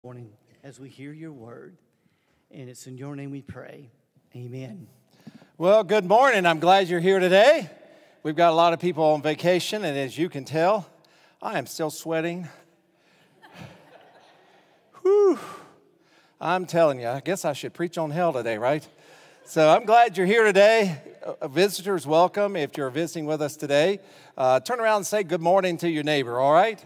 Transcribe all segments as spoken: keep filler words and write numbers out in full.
Morning as we hear your word, and it's in your name we pray. Amen. Well, good morning. I'm glad you're here today. We've got a lot of people on vacation, and as you can tell, I am still sweating. Whew. I'm telling you, I guess I should preach on hell today, right? So I'm glad you're here today. Uh, visitors, welcome. If you're visiting with us today, uh, turn around and say good morning to your neighbor, all right?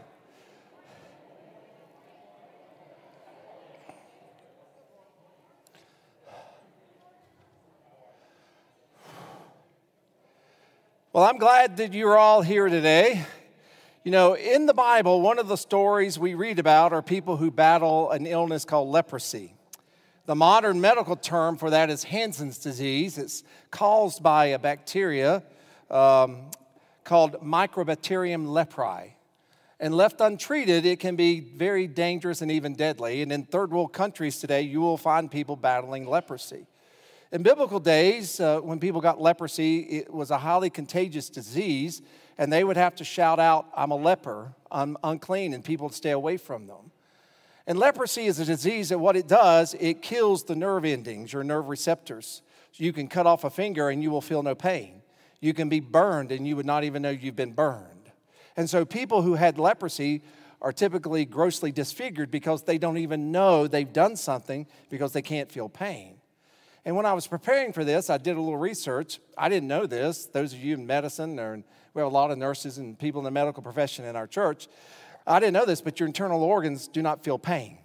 Well, I'm glad that you're all here today. You know, in the Bible, one of the stories we read about are people who battle an illness called leprosy. The modern medical term for that is Hansen's disease. It's caused by a bacteria um, called Mycobacterium leprae. And left untreated, it can be very dangerous and even deadly. And in third world countries today, you will find people battling leprosy. In biblical days, uh, when people got leprosy, it was a highly contagious disease, and they would have to shout out, "I'm a leper, I'm unclean," and people would stay away from them. And leprosy is a disease that what it does, it kills the nerve endings, your nerve receptors. So you can cut off a finger and you will feel no pain. You can be burned and you would not even know you've been burned. And so people who had leprosy are typically grossly disfigured because they don't even know they've done something because they can't feel pain. And when I was preparing for this, I did a little research. I didn't know this. Those of you in medicine, or we have a lot of nurses and people in the medical profession in our church. I didn't know this, but your internal organs do not feel pain.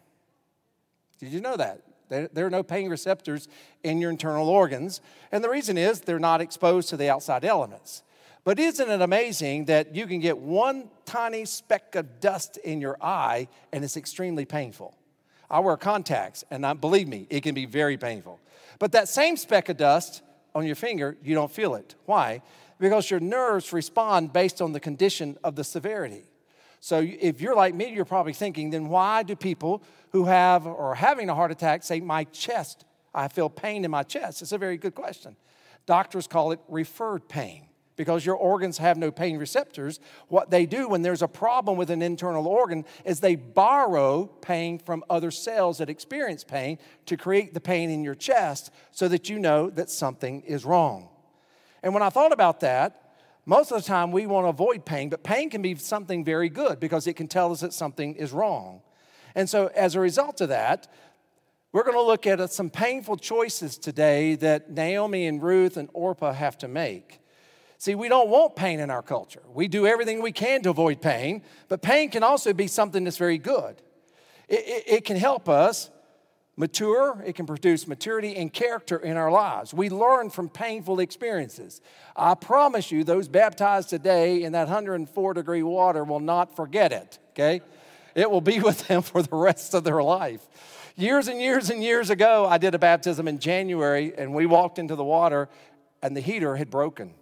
Did you know that? There are no pain receptors in your internal organs. And the reason is they're not exposed to the outside elements. But isn't it amazing that you can get one tiny speck of dust in your eye and it's extremely painful? I wear contacts, and I, believe me, it can be very painful. But that same speck of dust on your finger, you don't feel it. Why? Because your nerves respond based on the condition of the severity. So if you're like me, you're probably thinking, then why do people who have or are having a heart attack say, "My chest, I feel pain in my chest"? It's a very good question. Doctors call it referred pain. Because your organs have no pain receptors, what they do when there's a problem with an internal organ is they borrow pain from other cells that experience pain to create the pain in your chest so that you know that something is wrong. And when I thought about that, most of the time we want to avoid pain, but pain can be something very good because it can tell us that something is wrong. And so as a result of that, we're going to look at some painful choices today that Naomi and Ruth and Orpah have to make. See, we don't want pain in our culture. We do everything we can to avoid pain, but pain can also be something that's very good. It, it, it can help us mature. It can produce maturity and character in our lives. We learn from painful experiences. I promise you, those baptized today in that one hundred four degree water will not forget it, okay? It will be with them for the rest of their life. Years and years and years ago, I did a baptism in January, and we walked into the water, and the heater had broken.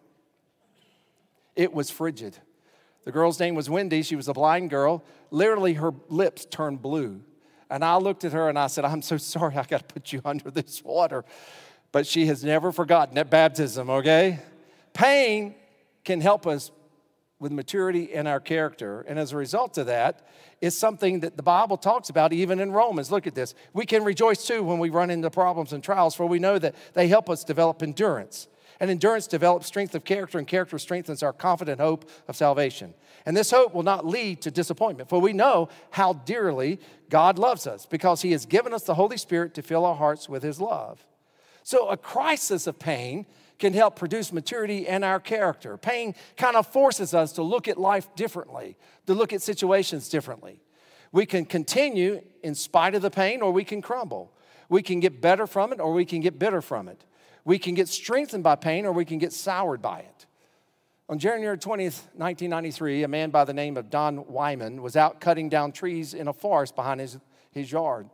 It was frigid. The girl's name was Wendy. She was a blind girl. Literally, her lips turned blue. And I looked at her and I said, "I'm so sorry I got to put you under this water." But she has never forgotten that baptism, okay? Pain can help us with maturity in our character. And as a result of that, it's something that the Bible talks about even in Romans. Look at this. We can rejoice too when we run into problems and trials, for we know that they help us develop endurance. And endurance develops strength of character, and character strengthens our confident hope of salvation. And this hope will not lead to disappointment, for we know how dearly God loves us because he has given us the Holy Spirit to fill our hearts with his love. So a crisis of pain can help produce maturity in our character. Pain kind of forces us to look at life differently, to look at situations differently. We can continue in spite of the pain, or we can crumble. We can get better from it, or we can get bitter from it. We can get strengthened by pain, or we can get soured by it. On January twentieth, nineteen ninety-three, a man by the name of Don Wyman was out cutting down trees in a forest behind his, his yard.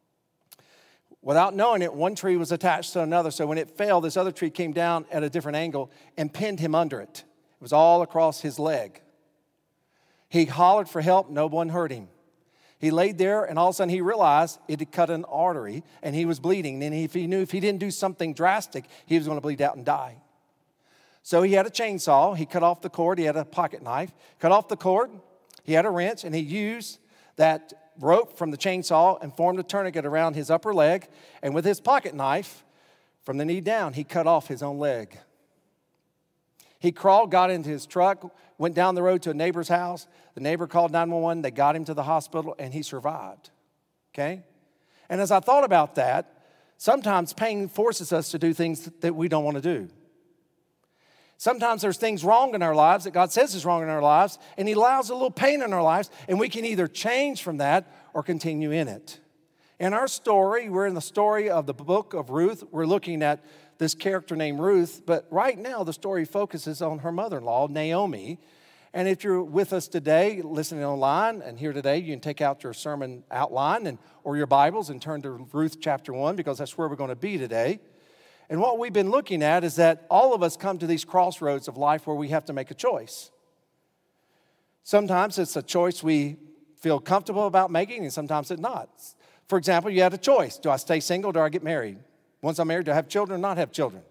Without knowing it, one tree was attached to another, so when it fell, this other tree came down at a different angle and pinned him under it. It was all across his leg. He hollered for help. No one heard him. He laid there, and all of a sudden he realized it had cut an artery, and he was bleeding. And if he knew if he didn't do something drastic, he was going to bleed out and die. So he had a chainsaw. He cut off the cord. He had a pocket knife. Cut off the cord. He had a wrench, and he used that rope from the chainsaw and formed a tourniquet around his upper leg, and with his pocket knife, from the knee down, he cut off his own leg. He crawled, got into his truck, went down the road to a neighbor's house. The neighbor called nine one one. They got him to the hospital, and he survived. Okay? And as I thought about that, sometimes pain forces us to do things that we don't want to do. Sometimes there's things wrong in our lives that God says is wrong in our lives, and He allows a little pain in our lives, and we can either change from that or continue in it. In our story, we're in the story of the book of Ruth. We're looking at this character named Ruth, but right now the story focuses on her mother-in-law, Naomi. And if you're with us today, listening online and here today, you can take out your sermon outline and or your Bibles and turn to Ruth chapter one, because that's where we're going to be today. And what we've been looking at is that all of us come to these crossroads of life where we have to make a choice. Sometimes it's a choice we feel comfortable about making, and sometimes it's not. For example, you had a choice. Do I stay single or do I get married? Once I'm married, do I have children or not have children?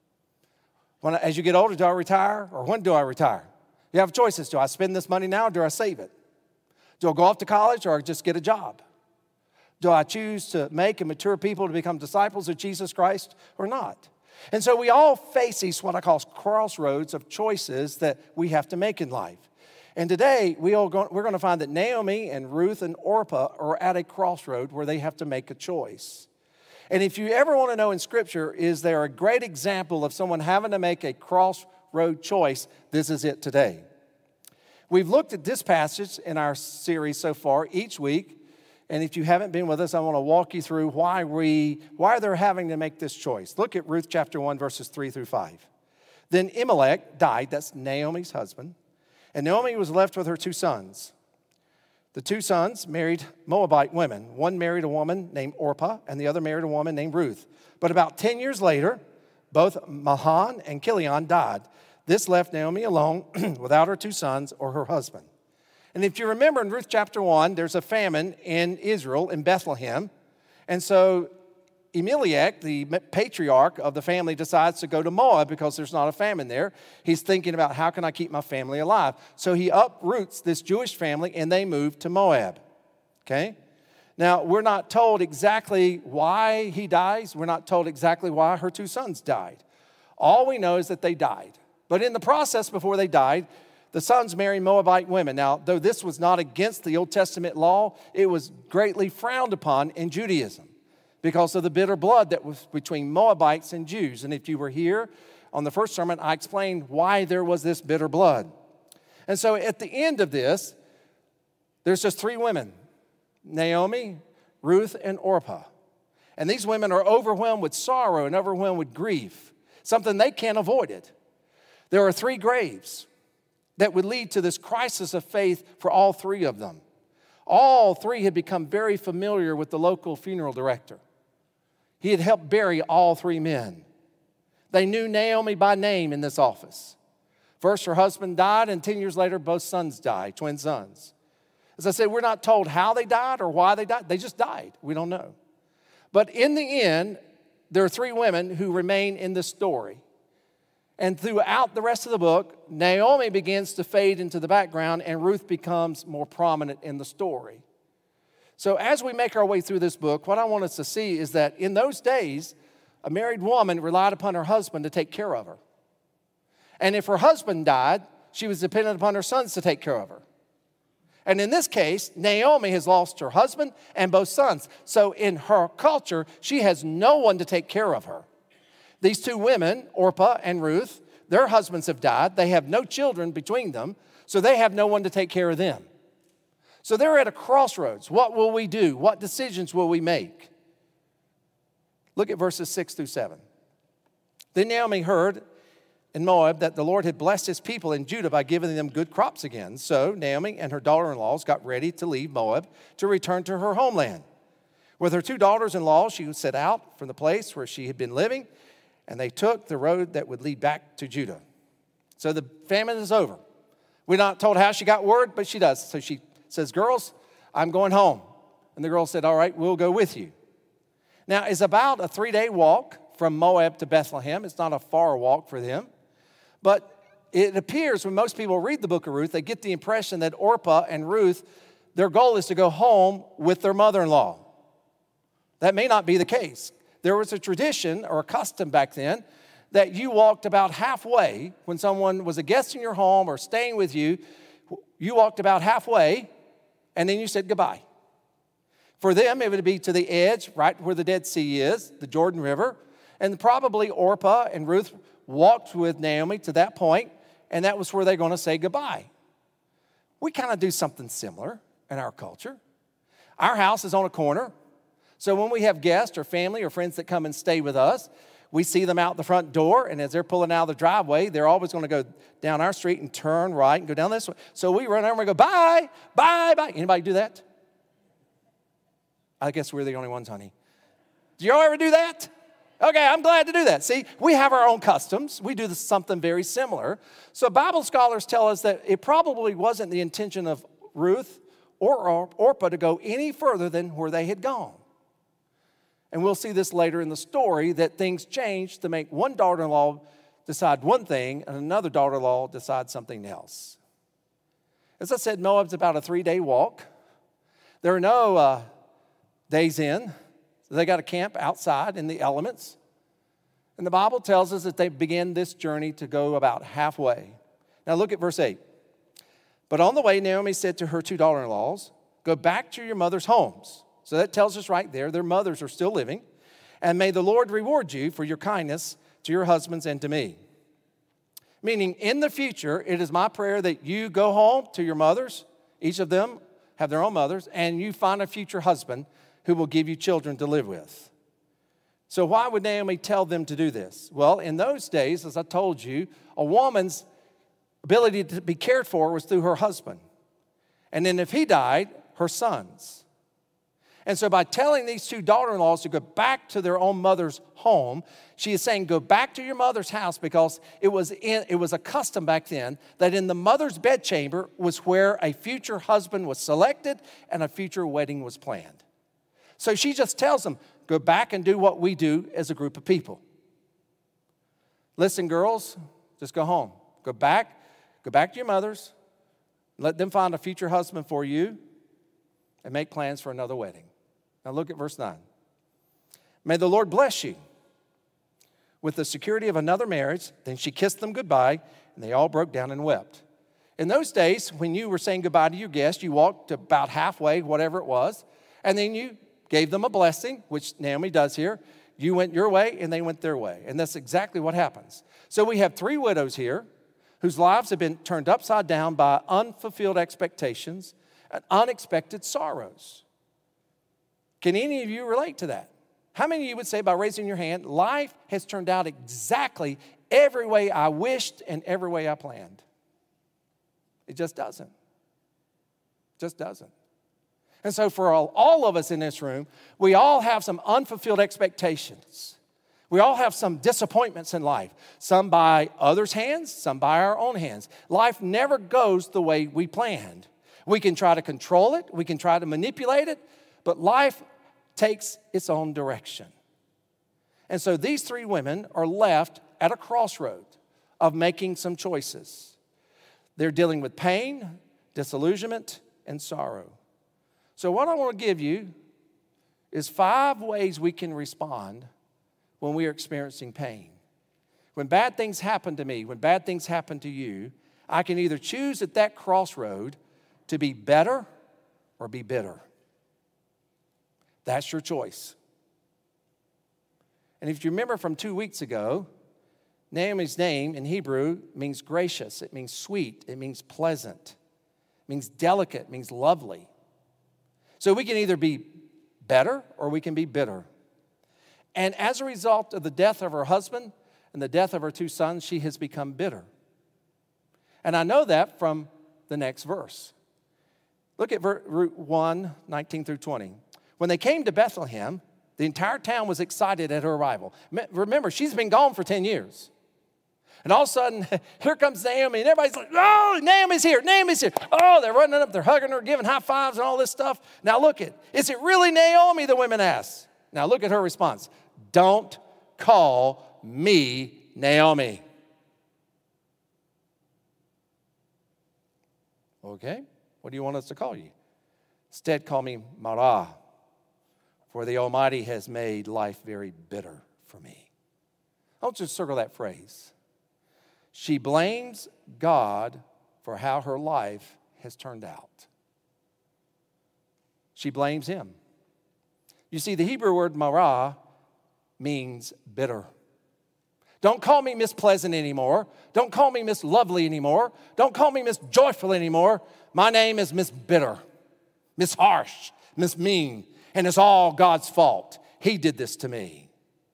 When, as you get older, do I retire or when do I retire? You have choices. Do I spend this money now or do I save it? Do I go off to college or just get a job? Do I choose to make and mature people to become disciples of Jesus Christ or not? And so we all face these what I call crossroads of choices that we have to make in life. And today, we all go, we're going to find that Naomi and Ruth and Orpah are at a crossroad where they have to make a choice. And if you ever want to know in Scripture, is there a great example of someone having to make a crossroad choice, this is it today. We've looked at this passage in our series so far each week. And if you haven't been with us, I want to walk you through why, we, why they're having to make this choice. Look at Ruth chapter one, verses three through five. Then Elimelech died, that's Naomi's husband, and Naomi was left with her two sons. The two sons married Moabite women. One married a woman named Orpah, and the other married a woman named Ruth. But about ten years later, both Mahlon and Chilion died. This left Naomi alone without her two sons or her husband. And if you remember in Ruth chapter one, there's a famine in Israel, in Bethlehem. And so Elimelech, the patriarch of the family, decides to go to Moab because there's not a famine there. He's thinking about, how can I keep my family alive? So he uproots this Jewish family and they move to Moab. Okay? Now, we're not told exactly why he dies. We're not told exactly why her two sons died. All we know is that they died. But in the process before they died, the sons married Moabite women. Now, though this was not against the Old Testament law, it was greatly frowned upon in Judaism because of the bitter blood that was between Moabites and Jews. And if you were here on the first sermon, I explained why there was this bitter blood. And so at the end of this, there's just three women, Naomi, Ruth, and Orpah. And these women are overwhelmed with sorrow and overwhelmed with grief, something they can't avoid it. There are three graves that would lead to this crisis of faith for all three of them. All three had become very familiar with the local funeral director. He had helped bury all three men. They knew Naomi by name in this office. First, her husband died, and ten years later, both sons died, twin sons. As I said, we're not told how they died or why they died. They just died. We don't know. But in the end, there are three women who remain in this story. And throughout the rest of the book, Naomi begins to fade into the background and Ruth becomes more prominent in the story. So as we make our way through this book, what I want us to see is that in those days, a married woman relied upon her husband to take care of her. And if her husband died, she was dependent upon her sons to take care of her. And in this case, Naomi has lost her husband and both sons. So in her culture, she has no one to take care of her. These two women, Orpah and Ruth, their husbands have died. They have no children between them, so they have no one to take care of them. So they're at a crossroads. What will we do? What decisions will we make? Look at verses six through seven. Then Naomi heard in Moab that the Lord had blessed his people in Judah by giving them good crops again. So Naomi and her daughter-in-laws got ready to leave Moab to return to her homeland. With her two daughters-in-law, she set out from the place where she had been living, and they took the road that would lead back to Judah. So the famine is over. We're not told how she got word, but she does. So she says, girls, I'm going home. And the girls said, all right, we'll go with you. Now, it's about a three-day walk from Moab to Bethlehem. It's not a far walk for them. But it appears when most people read the book of Ruth, they get the impression that Orpah and Ruth, their goal is to go home with their mother-in-law. That may not be the case. There was a tradition or a custom back then that you walked about halfway when someone was a guest in your home or staying with you. You walked about halfway, and then you said goodbye. For them, it would be to the edge, right where the Dead Sea is, the Jordan River. And probably Orpah and Ruth walked with Naomi to that point, and that was where they're going to say goodbye. We kind of do something similar in our culture. Our house is on a corner, so when we have guests or family or friends that come and stay with us, we see them out the front door, and as they're pulling out of the driveway, they're always going to go down our street and turn right and go down this way. So we run over and go, bye, bye, bye. Anybody do that? I guess we're the only ones, honey. Do y'all ever do that? Okay, I'm glad to do that. See, we have our own customs. We do this, something very similar. So Bible scholars tell us that it probably wasn't the intention of Ruth or Orpah to go any further than where they had gone. And we'll see this later in the story, that things changed to make one daughter-in-law decide one thing and another daughter-in-law decide something else. As I said, Moab's about a three-day walk. There are no uh, days in. They got to camp outside in the elements. And the Bible tells us that they began this journey to go about halfway. Now look at verse eight. But on the way, Naomi said to her two daughter-in-laws, go back to your mother's homes. So that tells us right there, their mothers are still living. And may the Lord reward you for your kindness to your husbands and to me. Meaning, in the future, it is my prayer that you go home to your mothers. Each of them have their own mothers. And you find a future husband who will give you children to live with. So why would Naomi tell them to do this? Well, in those days, as I told you, a woman's ability to be cared for was through her husband. And then if he died, her sons. And so by telling these two daughter-in-laws to go back to their own mother's home, she is saying, go back to your mother's house, because it was, in, it was a custom back then that in the mother's bedchamber was where a future husband was selected and a future wedding was planned. So she just tells them, go back and do what we do as a group of people. Listen, girls, just go home. Go back, go back to your mothers. Let them find a future husband for you and make plans for another wedding. Now look at verse nine. May the Lord bless you with the security of another marriage. Then she kissed them goodbye, and they all broke down and wept. In those days, when you were saying goodbye to your guests, you walked about halfway, whatever it was, and then you gave them a blessing, which Naomi does here. You went your way, and they went their way. And that's exactly what happens. So we have three widows here whose lives have been turned upside down by unfulfilled expectations and unexpected sorrows. Can any of you relate to that? How many of you would say, by raising your hand, life has turned out exactly every way I wished and every way I planned? It just doesn't. Just doesn't. And so for all, all of us in this room, we all have some unfulfilled expectations. We all have some disappointments in life, some by others' hands, some by our own hands. Life never goes the way we planned. We can try to control it, we can try to manipulate it, but life takes its own direction. And so these three women are left at a crossroad of making some choices. They're dealing with pain, disillusionment, and sorrow. So what I want to give you is five ways we can respond when we are experiencing pain. When bad things happen to me, when bad things happen to you, I can either choose at that crossroad to be better or be bitter. That's your choice. And if you remember from two weeks ago, Naomi's name in Hebrew means gracious, it means sweet, it means pleasant, it means delicate, it means lovely. So we can either be better or we can be bitter. And as a result of the death of her husband and the death of her two sons, she has become bitter. And I know that from the next verse. Look at verse one, nineteen through twenty. When they came to Bethlehem, the entire town was excited at her arrival. Remember, she's been gone for ten years. And all of a sudden, here comes Naomi, and everybody's like, oh, Naomi's here, Naomi's here. Oh, they're running up, they're hugging her, giving high fives and all this stuff. Now look at, is it really Naomi, the women asked. Now look at her response. Don't call me Naomi. Okay, what do you want us to call you? Instead, call me Mara, for the Almighty has made life very bitter for me. I'll just circle that phrase. She blames God for how her life has turned out. She blames him. You see, the Hebrew word Mara means bitter. Don't call me Miss Pleasant anymore. Don't call me Miss Lovely anymore. Don't call me Miss Joyful anymore. My name is Miss Bitter, Miss Harsh, Miss Mean, and it's all God's fault. He did this to me.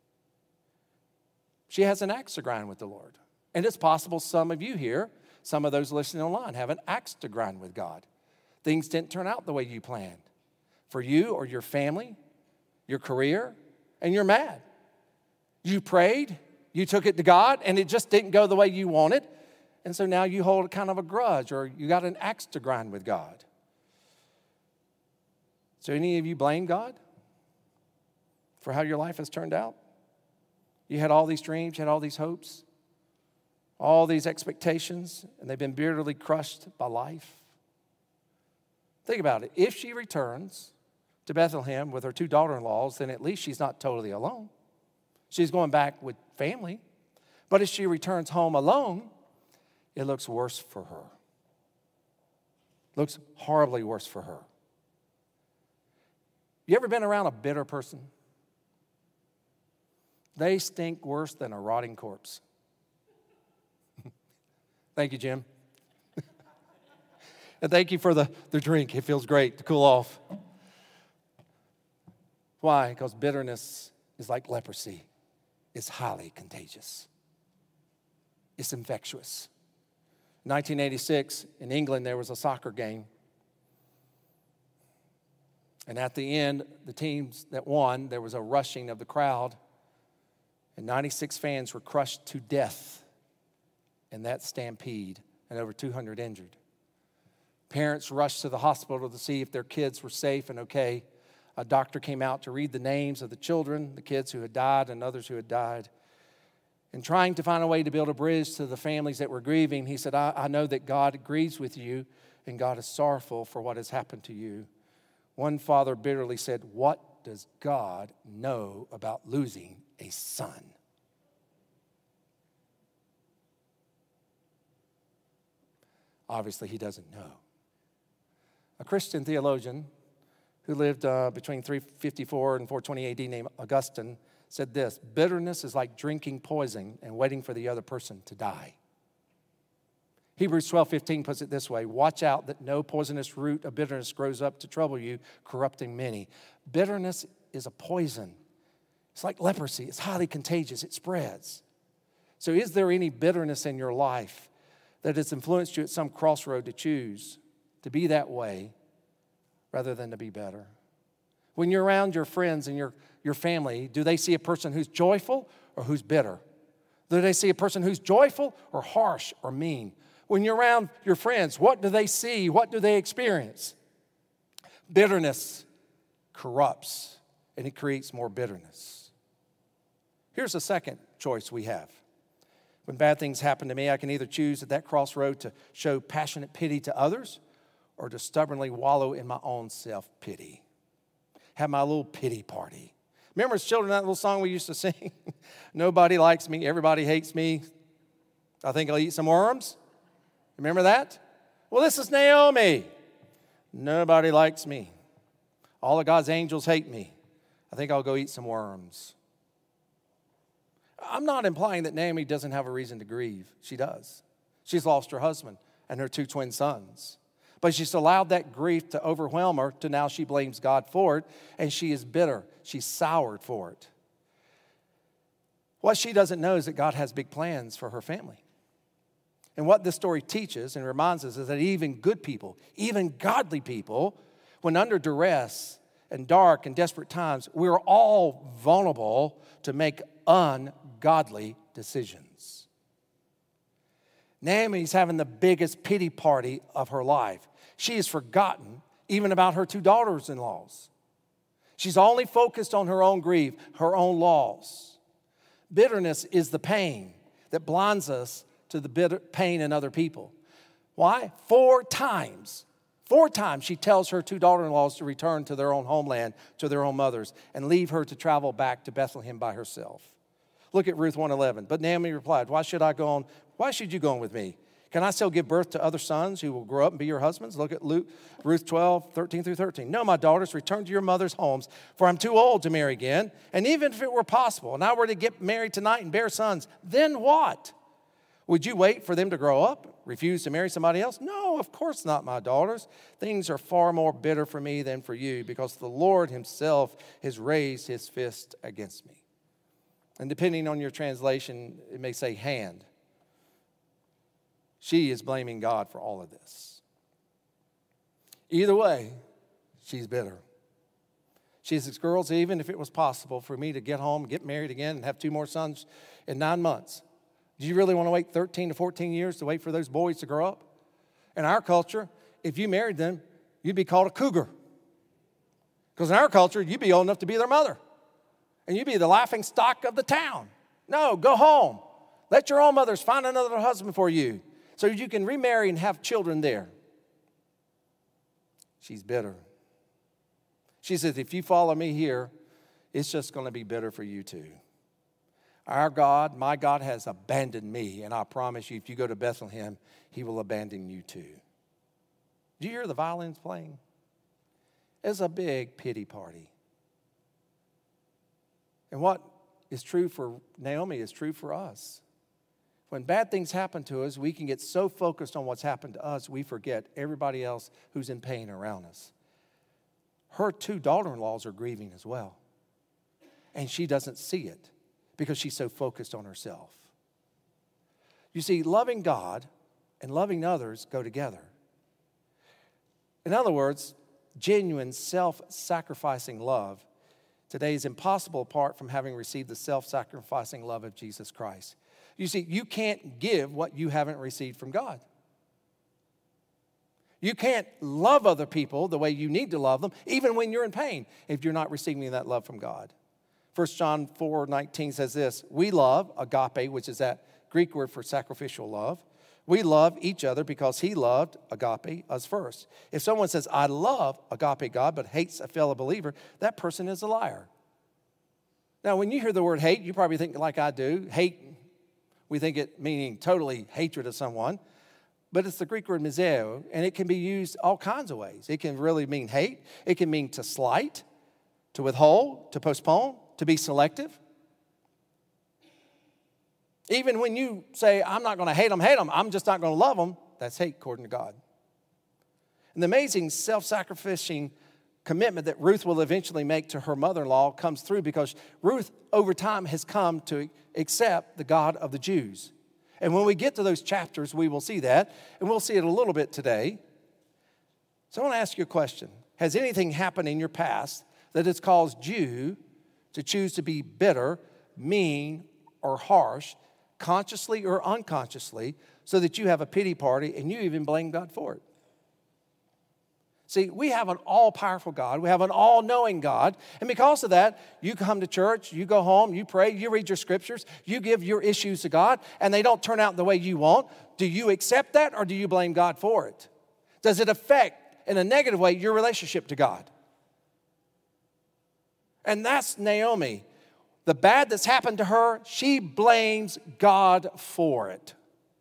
She has an axe to grind with the Lord. And it's possible some of you here, some of those listening online, have an axe to grind with God. Things didn't turn out the way you planned for you or your family, your career, and you're mad. You prayed, you took it to God, and it just didn't go the way you wanted. And so now you hold kind of a grudge, or you got an axe to grind with God. So any of you blame God for how your life has turned out? You had all these dreams, you had all these hopes, all these expectations, and they've been bitterly crushed by life. Think about it. If she returns to Bethlehem with her two daughter-in-laws, then at least she's not totally alone. She's going back with family. But if she returns home alone, it looks worse for her. Looks horribly worse for her. You ever been around a bitter person? They stink worse than a rotting corpse. Thank you, Jim. And thank you for the, the drink. It feels great to cool off. Why? Because bitterness is like leprosy. It's highly contagious. It's infectious. In nineteen eighty-six, in England, there was a soccer game. And at the end, the teams that won, there was a rushing of the crowd. And ninety-six fans were crushed to death in that stampede, and over two hundred injured. Parents rushed to the hospital to see if their kids were safe and okay. A doctor came out to read the names of the children, the kids who had died and others who had died. And trying to find a way to build a bridge to the families that were grieving, he said, I, I know that God grieves with you and God is sorrowful for what has happened to you. One father bitterly said, what does God know about losing a son? Obviously, he doesn't know. A Christian theologian who lived uh, between three fifty-four and four twenty A D named Augustine said this: bitterness is like drinking poison and waiting for the other person to die. Hebrews twelve fifteen puts it this way: watch out that no poisonous root of bitterness grows up to trouble you, corrupting many. Bitterness is a poison. It's like leprosy. It's highly contagious. It spreads. So is there any bitterness in your life that has influenced you at some crossroad to choose to be that way rather than to be better? When you're around your friends and your, your family, do they see a person who's joyful or who's bitter? Do they see a person who's joyful or harsh or mean? When you're around your friends, what do they see? What do they experience? Bitterness corrupts, and it creates more bitterness. Here's the second choice we have. When bad things happen to me, I can either choose at that crossroad to show passionate pity to others or to stubbornly wallow in my own self-pity. Have my little pity party. Remember as children that little song we used to sing? Nobody likes me, everybody hates me. I think I'll eat some worms. Remember that? Well, this is Naomi. Nobody likes me. All of God's angels hate me. I think I'll go eat some worms. I'm not implying that Naomi doesn't have a reason to grieve. She does. She's lost her husband and her two twin sons. But she's allowed that grief to overwhelm her to now she blames God for it, and she is bitter. She's soured for it. What she doesn't know is that God has big plans for her family. And what this story teaches and reminds us is that even good people, even godly people, when under duress and dark and desperate times, we're all vulnerable to make ungodly decisions. Naomi's having the biggest pity party of her life. She has forgotten even about her two daughters-in-laws. She's only focused on her own grief, her own loss. Bitterness is the pain that blinds us to the bitter pain in other people. Why? Four times, Four times she tells her two daughter-in-laws to return to their own homeland, to their own mothers, and leave her to travel back to Bethlehem by herself. Look at Ruth one eleven. But Naomi replied, why should I go on? Why should you go on with me? Can I still give birth to other sons who will grow up and be your husbands? Look at Luke, Ruth twelve, thirteen through thirteen. No, my daughters, return to your mother's homes, for I'm too old to marry again. And even if it were possible, and I were to get married tonight and bear sons, then what? Would you wait for them to grow up? Refuse to marry somebody else? No, of course not, my daughters. Things are far more bitter for me than for you, because the Lord himself has raised his fist against me. And depending on your translation, it may say hand. She is blaming God for all of this. Either way, she's bitter. She says, girls, even if it was possible for me to get home, get married again, and have two more sons in nine months, do you really want to wait thirteen to fourteen years to wait for those boys to grow up? In our culture, if you married them, you'd be called a cougar. Because in our culture, you'd be old enough to be their mother. And you'd be the laughing stock of the town. No, go home. Let your own mothers find another husband for you, so you can remarry and have children there. She's bitter. She says, if you follow me here, it's just going to be bitter for you too. Our God, my God, has abandoned me, and I promise you, if you go to Bethlehem, he will abandon you too. Do you hear the violins playing? It's a big pity party. And what is true for Naomi is true for us. When bad things happen to us, we can get so focused on what's happened to us, we forget everybody else who's in pain around us. Her two daughter-in-laws are grieving as well. And she doesn't see it because she's so focused on herself. You see, loving God and loving others go together. In other words, genuine self-sacrificing love today is impossible apart from having received the self-sacrificing love of Jesus Christ. You see, you can't give what you haven't received from God. You can't love other people the way you need to love them, even when you're in pain, if you're not receiving that love from God. First John four nineteen says this, we love, agape, which is that Greek word for sacrificial love. We love each other because he loved, agape, us first. If someone says, I love, agape, God, but hates a fellow believer, that person is a liar. Now, when you hear the word hate, you probably think like I do. Hate, we think it meaning totally hatred of someone. But it's the Greek word miseo, and it can be used all kinds of ways. It can really mean hate. It can mean to slight, to withhold, to postpone, to be selective. Even when you say, I'm not going to hate them, hate them, I'm just not going to love them, that's hate according to God. And the amazing self-sacrificing commitment that Ruth will eventually make to her mother-in-law comes through because Ruth, over time, has come to accept the God of the Jews. And when we get to those chapters, we will see that, and we'll see it a little bit today. So I want to ask you a question. Has anything happened in your past that has caused you to choose to be bitter, mean, or harsh, consciously or unconsciously, so that you have a pity party and you even blame God for it? See, we have an all-powerful God. We have an all-knowing God. And because of that, you come to church, you go home, you pray, you read your scriptures, you give your issues to God, and they don't turn out the way you want. Do you accept that, or do you blame God for it? Does it affect, in a negative way, your relationship to God? And that's Naomi. The bad that's happened to her, she blames God for it.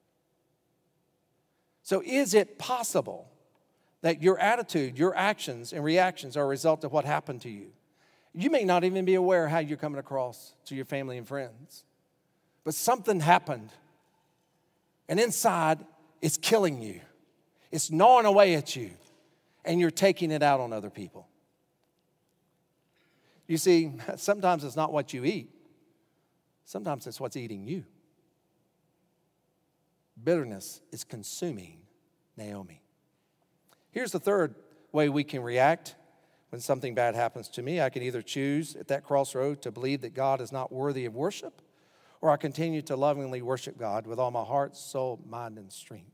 So is it possible that your attitude, your actions, and reactions are a result of what happened to you? You may not even be aware how you're coming across to your family and friends. But something happened. And inside, it's killing you. It's gnawing away at you. And you're taking it out on other people. You see, sometimes it's not what you eat. Sometimes it's what's eating you. Bitterness is consuming Naomi. Here's the third way we can react when something bad happens to me. I can either choose at that crossroad to believe that God is not worthy of worship, or I continue to lovingly worship God with all my heart, soul, mind, and strength.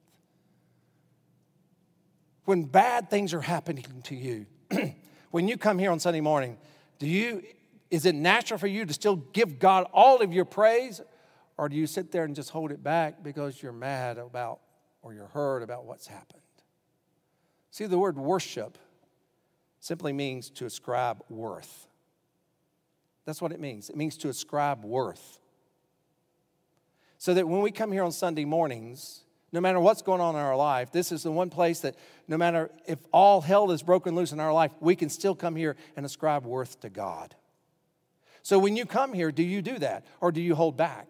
When bad things are happening to you, when you come here on Sunday morning, do you, is it natural for you to still give God all of your praise, or do you sit there and just hold it back because you're mad about or you're hurt about what's happened? See, the word worship simply means to ascribe worth. That's what it means. It means to ascribe worth. So that when we come here on Sunday mornings, no matter what's going on in our life, this is the one place that no matter if all hell is broken loose in our life, we can still come here and ascribe worth to God. So when you come here, do you do that or do you hold back?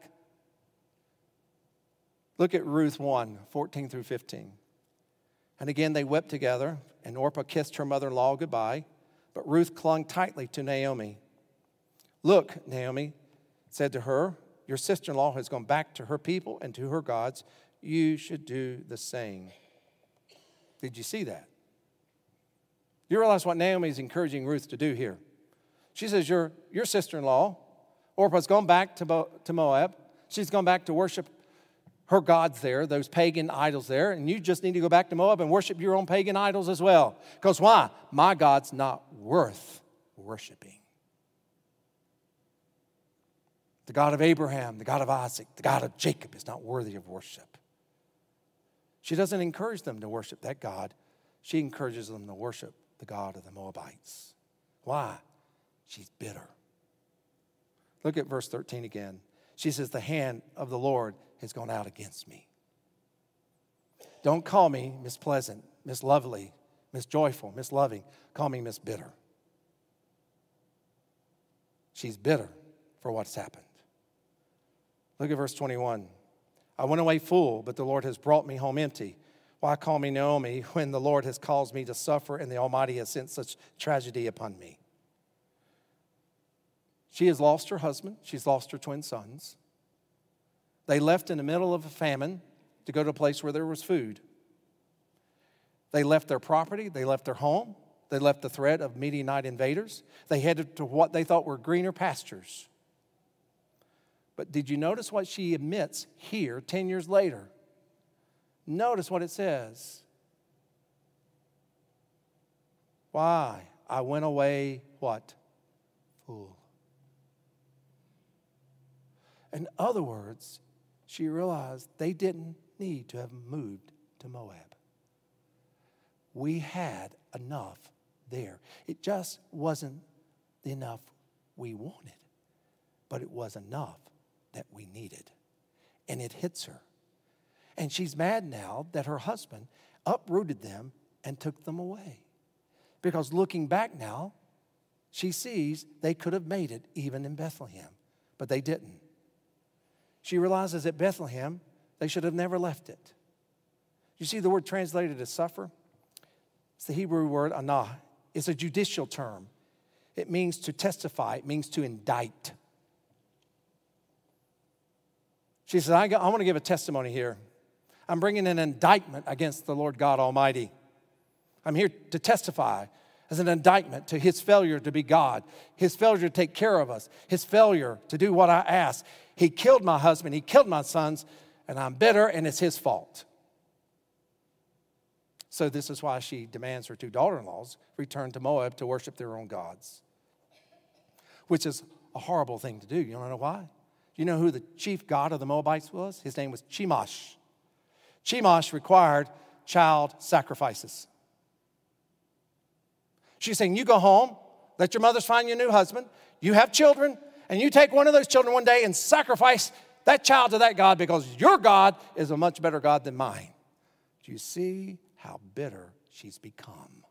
Look at Ruth one, fourteen through fifteen. And again, they wept together, and Orpah kissed her mother-in-law goodbye, but Ruth clung tightly to Naomi. Look, Naomi said to her, your sister-in-law has gone back to her people and to her gods. You should do the same. Did you see that? You realize what Naomi is encouraging Ruth to do here? She says, your, your sister-in-law, Orpah's gone back to, Mo, to Moab. She's gone back to worship her gods there, those pagan idols there, and you just need to go back to Moab and worship your own pagan idols as well. Because why? My God's not worth worshiping. The God of Abraham, the God of Isaac, the God of Jacob is not worthy of worship. She doesn't encourage them to worship that God. She encourages them to worship the God of the Moabites. Why? She's bitter. Look at verse thirteen again. She says, the hand of the Lord has gone out against me. Don't call me Miss Pleasant, Miss Lovely, Miss Joyful, Miss Loving. Call me Miss Bitter. She's bitter for what's happened. Look at verse twenty-one. I went away full, but the Lord has brought me home empty. Why call me Naomi when the Lord has caused me to suffer and the Almighty has sent such tragedy upon me? She has lost her husband. She's lost her twin sons. They left in the middle of a famine to go to a place where there was food. They left their property. They left their home. They left the threat of Midianite invaders. They headed to what they thought were greener pastures. But did you notice what she admits here ten years later? Notice what it says. Why? I went away, what? Fool. In other words, she realized they didn't need to have moved to Moab. We had enough there. It just wasn't the enough we wanted, but it was enough that we needed. And it hits her. And she's mad now that her husband uprooted them and took them away. Because looking back now, she sees they could have made it even in Bethlehem, but they didn't. She realizes at Bethlehem, they should have never left it. You see the word translated as suffer? It's the Hebrew word anah. It's a judicial term. It means to testify. It means to indict. She says, I, I want to give a testimony here. I'm bringing an indictment against the Lord God Almighty. I'm here to testify as an indictment to his failure to be God, his failure to take care of us, his failure to do what I asked. He killed my husband, he killed my sons, and I'm bitter, and it's his fault. So this is why she demands her two daughter-in-laws return to Moab to worship their own gods, which is a horrible thing to do. You want to know why? You know who the chief god of the Moabites was? His name was Chemosh. Chemosh required child sacrifices. She's saying, you go home, let your mothers find you a new husband, you have children, and you take one of those children one day and sacrifice that child to that God because your God is a much better God than mine. Do you see how bitter she's become?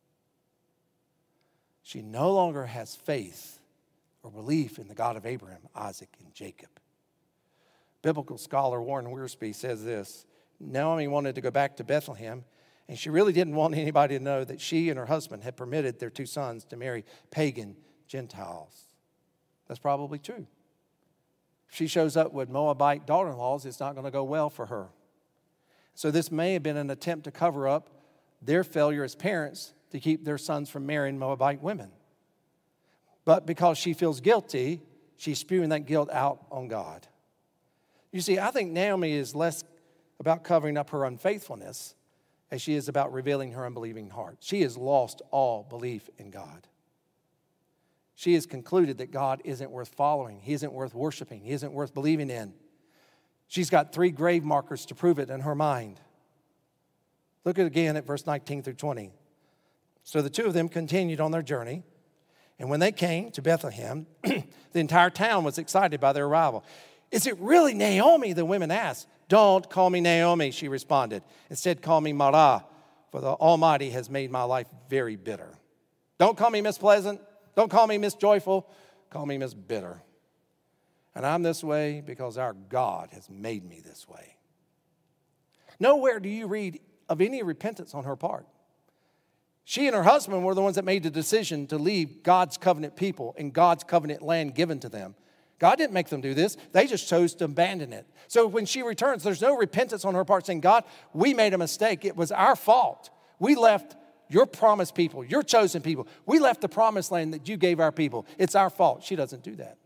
She no longer has faith or belief in the God of Abraham, Isaac, and Jacob. Biblical scholar Warren Wiersbe says this: Naomi wanted to go back to Bethlehem, and she really didn't want anybody to know that she and her husband had permitted their two sons to marry pagan Gentiles. That's probably true. If she shows up with Moabite daughter-in-laws, it's not going to go well for her. So this may have been an attempt to cover up their failure as parents to keep their sons from marrying Moabite women. But because she feels guilty, she's spewing that guilt out on God. You see, I think Naomi is less about covering up her unfaithfulness as she is about revealing her unbelieving heart. She has lost all belief in God. She has concluded that God isn't worth following. He isn't worth worshiping. He isn't worth believing in. She's got three grave markers to prove it in her mind. Look at again at verse nineteen through twenty. So the two of them continued on their journey. And when they came to Bethlehem, the entire town was excited by their arrival. Is it really Naomi? The women asked. Don't call me Naomi, she responded. Instead, call me Mara, for the Almighty has made my life very bitter. Don't call me Miss Pleasant. Don't call me Miss Joyful. Call me Miss Bitter. And I'm this way because our God has made me this way. Nowhere do you read of any repentance on her part. She and her husband were the ones that made the decision to leave God's covenant people and God's covenant land given to them. God didn't make them do this. They just chose to abandon it. So when she returns, there's no repentance on her part saying, God, we made a mistake. It was our fault. We left your promised people, your chosen people. We left the promised land that you gave our people. It's our fault. She doesn't do that.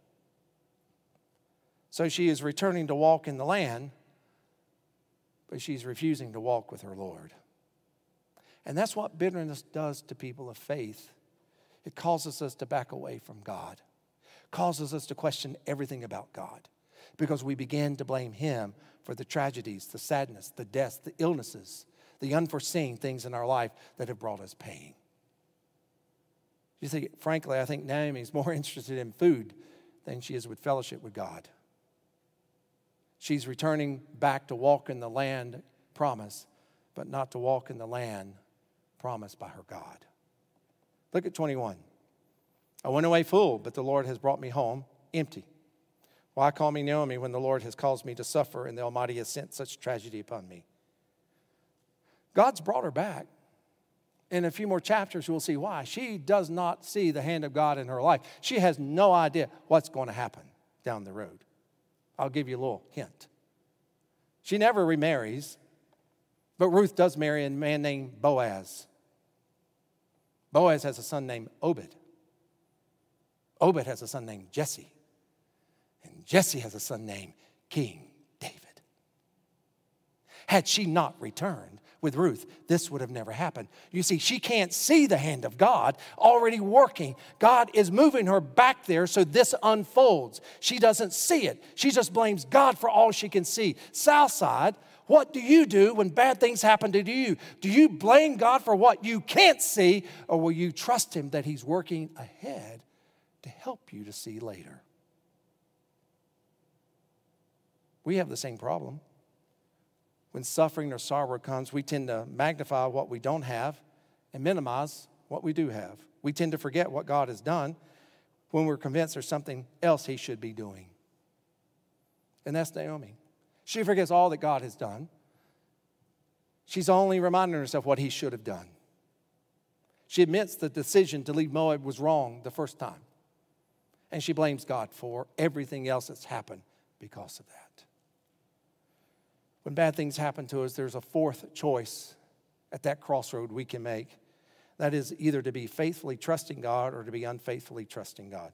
So she is returning to walk in the land, but she's refusing to walk with her Lord. And that's what bitterness does to people of faith. It causes us to back away from God. It causes us to question everything about God because we begin to blame Him for the tragedies, the sadness, the deaths, the illnesses, the unforeseen things in our life that have brought us pain. You see, frankly, I think Naomi is more interested in food than she is with fellowship with God. She's returning back to walk in the land promised, but not to walk in the land promised by her God. Look at twenty-one. I went away full, but the Lord has brought me home empty. Why call me Naomi when the Lord has caused me to suffer and the Almighty has sent such tragedy upon me? God's brought her back. In a few more chapters, we'll see why. She does not see the hand of God in her life. She has no idea what's going to happen down the road. I'll give you a little hint. She never remarries, but Ruth does marry a man named Boaz. Boaz has a son named Obed. Obed has a son named Jesse. And Jesse has a son named King David. Had she not returned with Ruth, this would have never happened. You see, she can't see the hand of God already working. God is moving her back there so this unfolds. She doesn't see it. She just blames God for all she can see. Southside, what do you do when bad things happen to you? Do you blame God for what you can't see, or will you trust Him that He's working ahead to help you to see later? We have the same problem. When suffering or sorrow comes, we tend to magnify what we don't have and minimize what we do have. We tend to forget what God has done when we're convinced there's something else He should be doing. And that's Naomi. She forgets all that God has done. She's only reminding herself what He should have done. She admits the decision to leave Moab was wrong the first time. And she blames God for everything else that's happened because of that. When bad things happen to us, there's a fourth choice at that crossroad we can make. That is either to be faithfully trusting God or to be unfaithfully trusting God.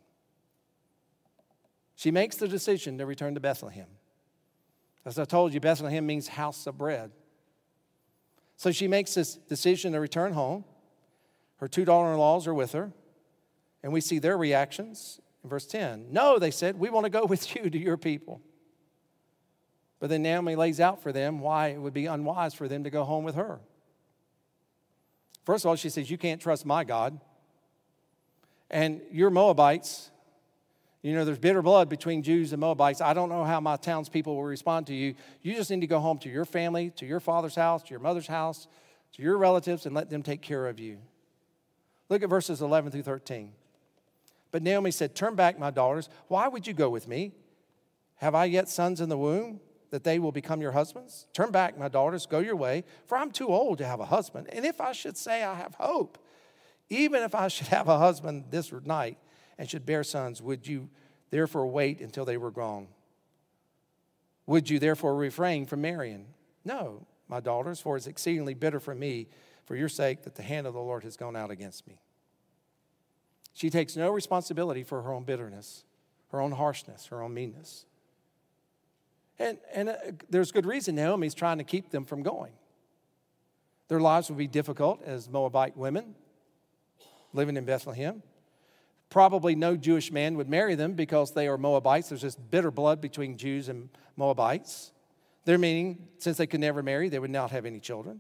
She makes the decision to return to Bethlehem. As I told you, Bethlehem means house of bread. So she makes this decision to return home. Her two daughter-in-laws are with her. And we see their reactions in verse ten. No, they said, we want to go with you to your people. But then Naomi lays out for them why it would be unwise for them to go home with her. First of all, she says, you can't trust my God. And you're Moabites. You know, there's bitter blood between Jews and Moabites. I don't know how my townspeople will respond to you. You just need to go home to your family, to your father's house, to your mother's house, to your relatives, and let them take care of you. Look at verses eleven through thirteen. But Naomi said, turn back, my daughters. Why would you go with me? Have I yet sons in the womb, that they will become your husbands? Turn back, my daughters, go your way, for I'm too old to have a husband. And if I should say I have hope, even if I should have a husband this night and should bear sons, would you therefore wait until they were grown? Would you therefore refrain from marrying? No, my daughters, for it's exceedingly bitter for me, for your sake, that the hand of the Lord has gone out against me. She takes no responsibility for her own bitterness, her own harshness, her own meanness. And, and uh, there's good reason Naomi's trying to keep them from going. Their lives would be difficult as Moabite women living in Bethlehem. Probably no Jewish man would marry them because they are Moabites. There's this bitter blood between Jews and Moabites. Their meaning, since they could never marry, they would not have any children.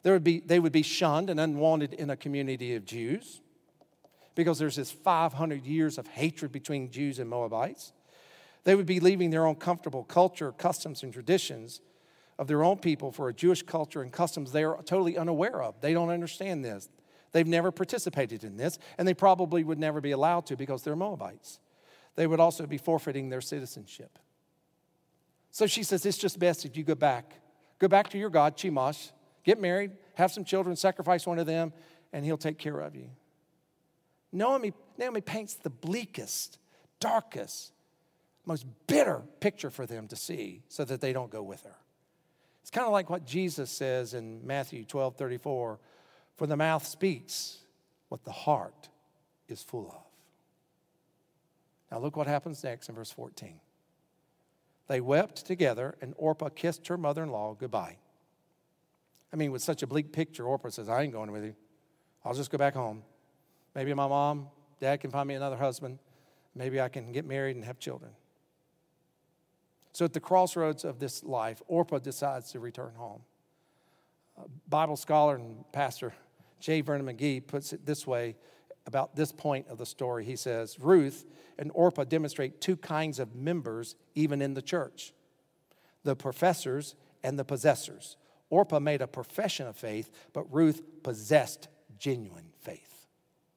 There would be, they would be shunned and unwanted in a community of Jews because there's this five hundred years of hatred between Jews and Moabites. They would be leaving their own comfortable culture, customs, and traditions of their own people for a Jewish culture and customs they are totally unaware of. They don't understand this. They've never participated in this, and they probably would never be allowed to because they're Moabites. They would also be forfeiting their citizenship. So she says, it's just best if you go back. Go back to your God, Chemosh, get married, have some children, sacrifice one of them, and he'll take care of you. Naomi, Naomi paints the bleakest, darkest, most bitter picture for them to see so that they don't go with her. It's kind of like what Jesus says in Matthew twelve thirty-four, for the mouth speaks what the heart is full of. Now look what happens next in verse fourteen. They wept together, and Orpah kissed her mother-in-law goodbye. I mean, with such a bleak picture, Orpah says, I ain't going with you. I'll just go back home. Maybe my mom, dad can find me another husband. Maybe I can get married and have children. So at the crossroads of this life, Orpah decides to return home. Bible scholar and pastor J. Vernon McGee puts it this way about this point of the story. He says, Ruth and Orpah demonstrate two kinds of members even in the church, the professors and the possessors. Orpah made a profession of faith, but Ruth possessed genuine faith.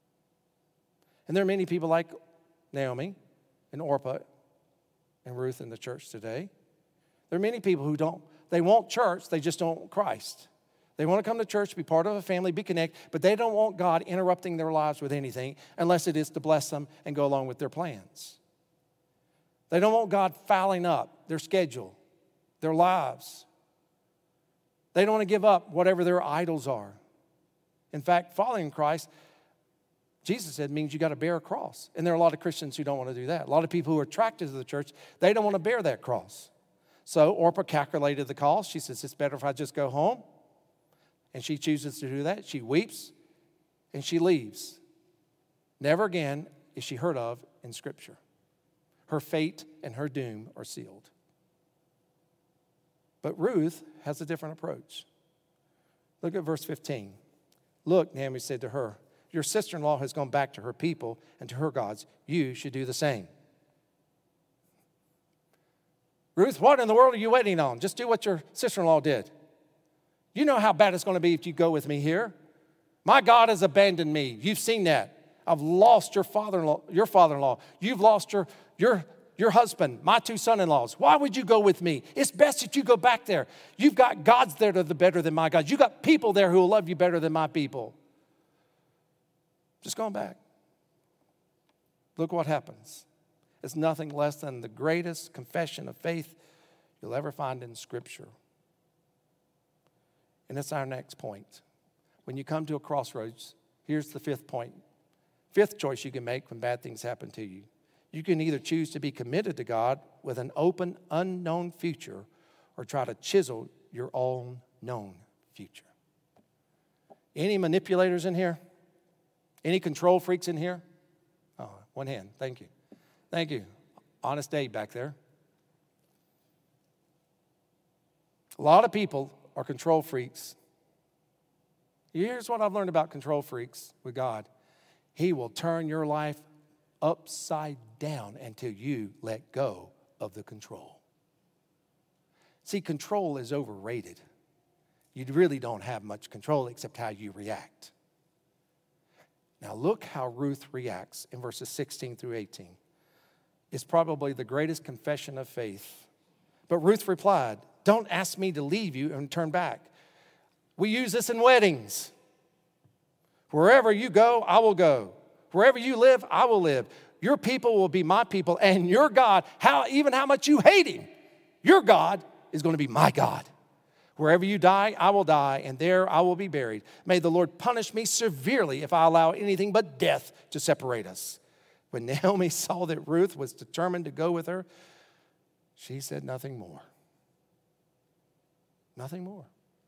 And there are many people like Naomi and Orpah and Ruth in the church today. There are many people who don't, they want church, they just don't want Christ. They want to come to church, be part of a family, be connected, but they don't want God interrupting their lives with anything unless it is to bless them and go along with their plans. They don't want God fouling up their schedule, their lives. They don't want to give up whatever their idols are. In fact, following Christ, Jesus said, means you got to bear a cross. And there are a lot of Christians who don't want to do that. A lot of people who are attracted to the church, they don't want to bear that cross. So Orpah calculated the cost. She says, it's better if I just go home. And she chooses to do that. She weeps and she leaves. Never again is she heard of in Scripture. Her fate and her doom are sealed. But Ruth has a different approach. Look at verse fifteen. Look, Naomi said to her, your sister-in-law has gone back to her people and to her gods. You should do the same. Ruth, what in the world are you waiting on? Just do what your sister-in-law did. You know how bad it's going to be if you go with me here. My God has abandoned me. You've seen that. I've lost your father-in-law, your father-in-law. You've lost your, your, your husband, my two son-in-laws. Why would you go with me? It's best that you go back there. You've got gods there that are better than my gods. You've got people there who will love you better than my people. Just going back. Look what happens. It's nothing less than the greatest confession of faith you'll ever find in Scripture. And that's our next point. When you come to a crossroads, here's the fifth point. Fifth choice you can make when bad things happen to you. You can either choose to be committed to God with an open, unknown future, or try to chisel your own known future. Any manipulators in here? Any control freaks in here? Oh, one hand. Thank you. Thank you. Honest Dave back there. A lot of people are control freaks. Here's what I've learned about control freaks with God. He will turn your life upside down until you let go of the control. See, control is overrated. You really don't have much control except how you react. Now look how Ruth reacts in verses sixteen through eighteen. It's probably the greatest confession of faith. But Ruth replied, don't ask me to leave you and turn back. We use this in weddings. Wherever you go, I will go. Wherever you live, I will live. Your people will be my people, and your God, how even how much you hate him, your God is going to be my God. Wherever you die, I will die, and there I will be buried. May the Lord punish me severely if I allow anything but death to separate us. When Naomi saw that Ruth was determined to go with her, she said nothing more. Nothing more.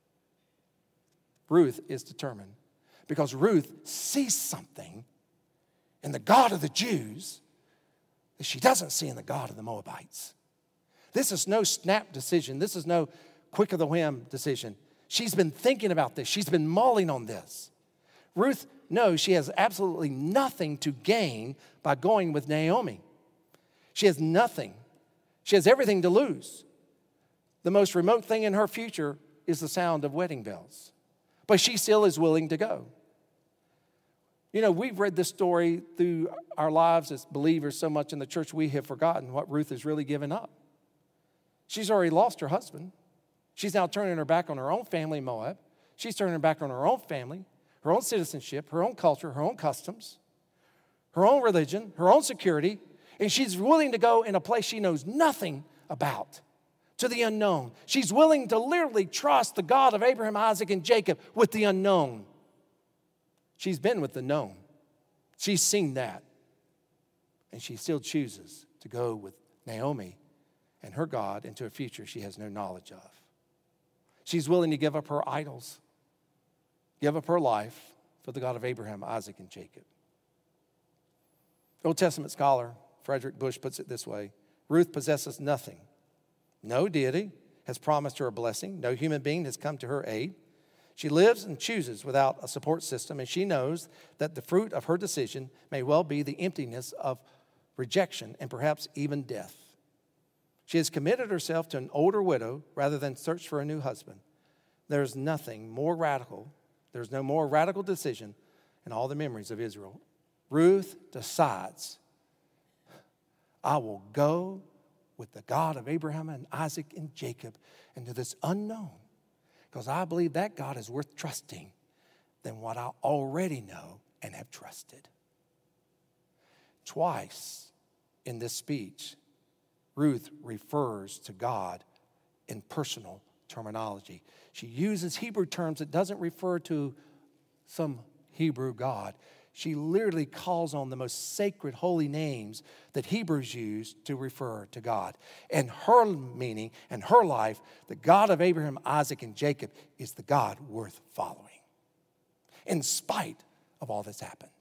Ruth is determined because Ruth sees something in the God of the Jews that she doesn't see in the God of the Moabites. This is no snap decision. This is no quick of the whim decision. She's been thinking about this. She's been mulling on this. Ruth knows she has absolutely nothing to gain by going with Naomi. She has nothing. She has everything to lose. The most remote thing in her future is the sound of wedding bells. But she still is willing to go. You know, we've read this story through our lives as believers so much in the church, we have forgotten what Ruth has really given up. She's already lost her husband. She's now turning her back on her own family in Moab. She's turning her back on her own family, her own citizenship, her own culture, her own customs, her own religion, her own security. And she's willing to go in a place she knows nothing about, to the unknown. She's willing to literally trust the God of Abraham, Isaac, and Jacob with the unknown. She's been with the known. She's seen that. And she still chooses to go with Naomi and her God into a future she has no knowledge of. She's willing to give up her idols, give up her life for the God of Abraham, Isaac, and Jacob. Old Testament scholar Frederick Bush puts it this way: Ruth possesses nothing. No deity has promised her a blessing. No human being has come to her aid. She lives and chooses without a support system, and she knows that the fruit of her decision may well be the emptiness of rejection and perhaps even death. She has committed herself to an older widow rather than search for a new husband. There's nothing more radical. There's no more radical decision in all the memories of Israel. Ruth decides, I will go with the God of Abraham and Isaac and Jacob into this unknown, because I believe that God is worth trusting than what I already know and have trusted. Twice in this speech, Ruth refers to God in personal terminology. She uses Hebrew terms that doesn't refer to some Hebrew God. She literally calls on the most sacred holy names that Hebrews use to refer to God. And her meaning and her life, the God of Abraham, Isaac, and Jacob, is the God worth following, in spite of all that's happened.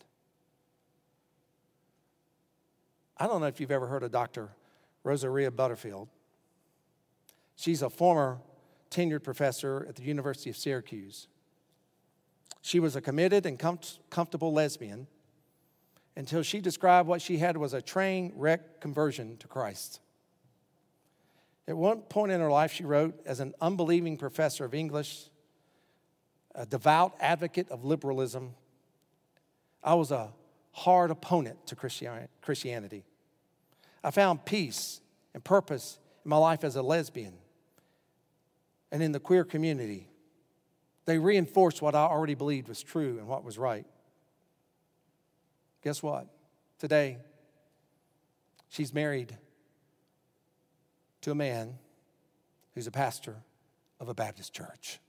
I don't know if you've ever heard of Doctor Rosaria Butterfield. She's a former tenured professor at the University of Syracuse. She was a committed and com- comfortable lesbian until she described what she had was a train wreck conversion to Christ. At one point in her life, she wrote, as an unbelieving professor of English, a devout advocate of liberalism, I was a hard opponent to Christianity. I found peace and purpose in my life as a lesbian and in the queer community. They reinforced what I already believed was true and what was right. Guess what? Today, she's married to a man who's a pastor of a Baptist church.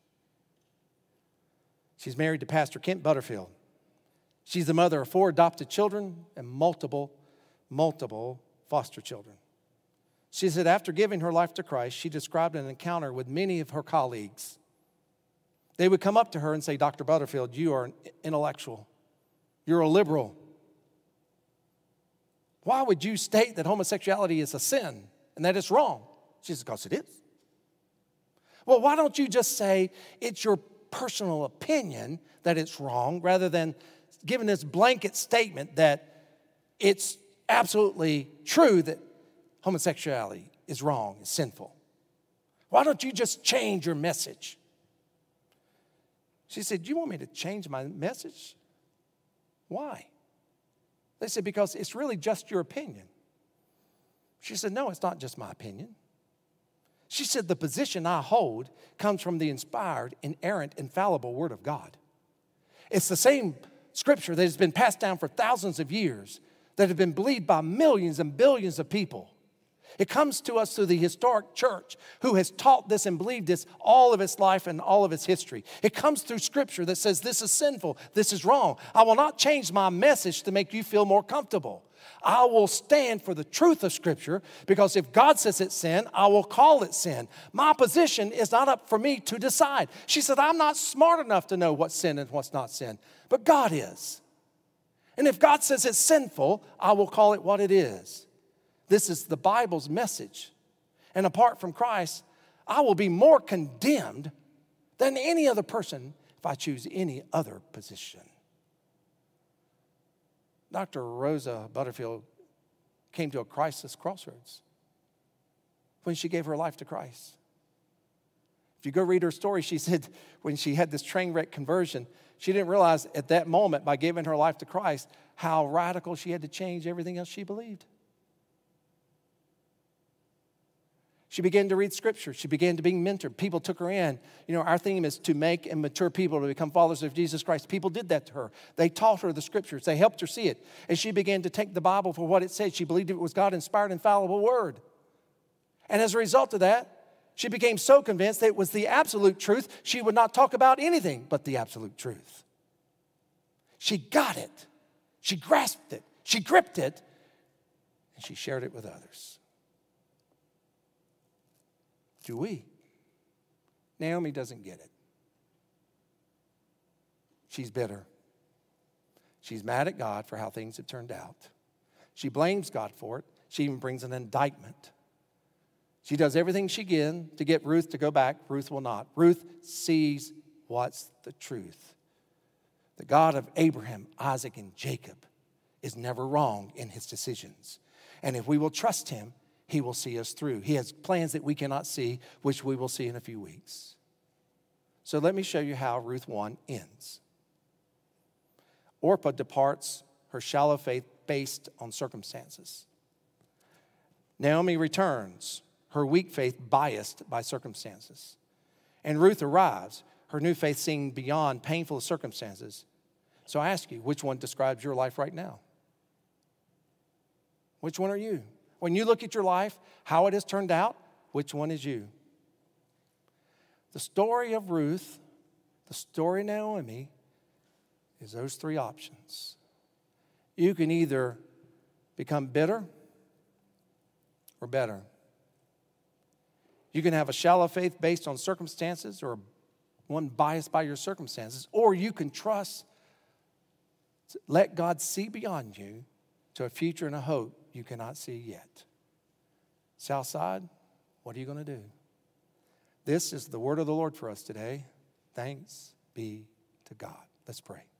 She's married to Pastor Kent Butterfield. She's the mother of four adopted children and multiple, multiple foster children. She said after giving her life to Christ, she described an encounter with many of her colleagues. They would come up to her and say, Doctor Butterfield, you are an intellectual. You're a liberal. Why would you state that homosexuality is a sin and that it's wrong? She says, because it is. Well, why don't you just say it's your personal opinion that it's wrong rather than giving this blanket statement that it's absolutely true that homosexuality is wrong, is sinful? Why don't you just change your message? She said, you want me to change my message? Why? They said, because it's really just your opinion. She said, no, it's not just my opinion. She said, the position I hold comes from the inspired, inerrant, infallible Word of God. It's the same scripture that has been passed down for thousands of years, that have been believed by millions and billions of people. It comes to us through the historic church who has taught this and believed this all of its life and all of its history. It comes through scripture that says this is sinful, this is wrong. I will not change my message to make you feel more comfortable. I will stand for the truth of scripture, because if God says it's sin, I will call it sin. My position is not up for me to decide. She said, I'm not smart enough to know what's sin and what's not sin, but God is. And if God says it's sinful, I will call it what it is. This is the Bible's message. And apart from Christ, I will be more condemned than any other person if I choose any other position. Doctor Rosa Butterfield came to a crisis crossroads when she gave her life to Christ. If you go read her story, she said when she had this train wreck conversion, she didn't realize at that moment by giving her life to Christ how radical she had to change everything else she believed. She began to read Scripture. She began to be mentored. People took her in. You know, our theme is to make and mature people to become followers of Jesus Christ. People did that to her. They taught her the Scriptures. They helped her see it. And she began to take the Bible for what it said. She believed it was God-inspired, infallible word. And as a result of that, she became so convinced that it was the absolute truth, she would not talk about anything but the absolute truth. She got it. She grasped it. She gripped it. And she shared it with others. Do we? Naomi doesn't get it. She's bitter. She's mad at God for how things have turned out. She blames God for it. She even brings an indictment. She does everything she can to get Ruth to go back. Ruth will not. Ruth sees what's the truth. The God of Abraham, Isaac, and Jacob is never wrong in his decisions. And if we will trust him, he will see us through. He has plans that we cannot see, which we will see in a few weeks. So let me show you how Ruth one ends. Orpah departs, her shallow faith based on circumstances. Naomi returns, her weak faith biased by circumstances. And Ruth arrives, her new faith seeing beyond painful circumstances. So I ask you, which one describes your life right now? Which one are you? When you look at your life, how it has turned out, which one is you? The story of Ruth, the story of Naomi, is those three options. You can either become bitter or better. You can have a shallow faith based on circumstances or one biased by your circumstances, or you can trust, let God see beyond you to a future and a hope you cannot see yet. Southside, what are you going to do? This is the word of the Lord for us today. Thanks be to God. Let's pray.